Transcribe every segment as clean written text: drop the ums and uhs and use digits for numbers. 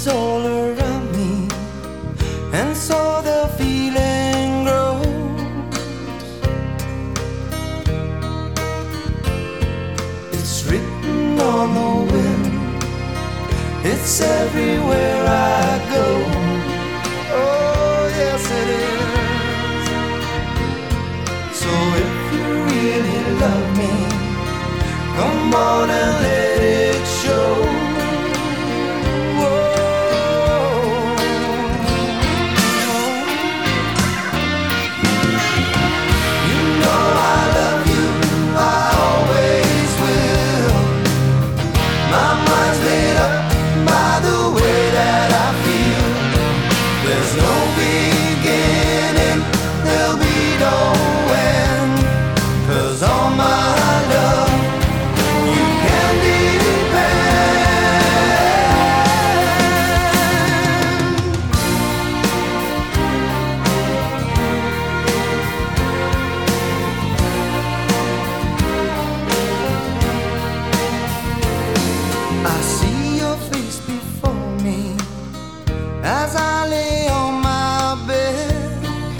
is all around me, and so the feeling grows. It's written on the wind, it's everywhere I go. Oh, yes it is. So if you really love me, come on and let it show. I see your face before me as I lay on my bed.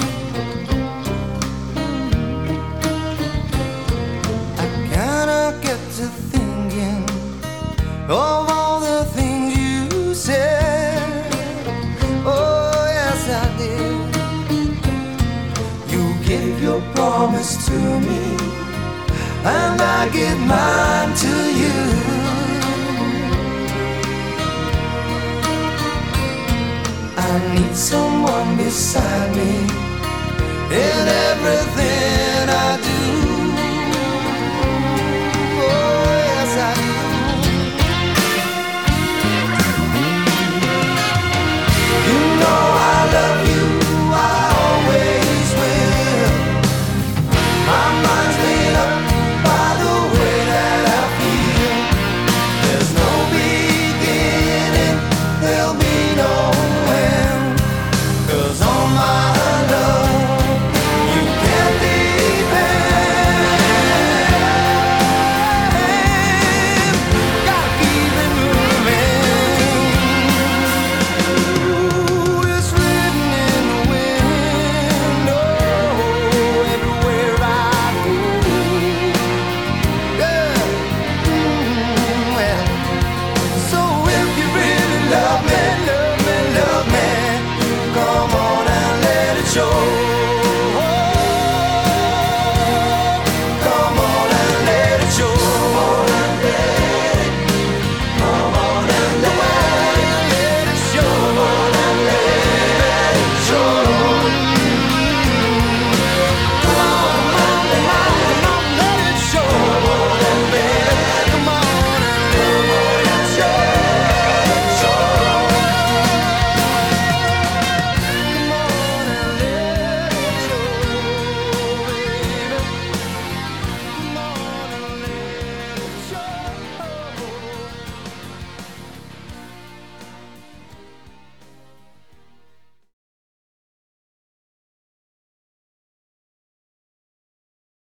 I kinda get to thinking of all the things you said. Oh, yes, I did. You give your promise to me, and I give mine to you. I need someone beside me in everything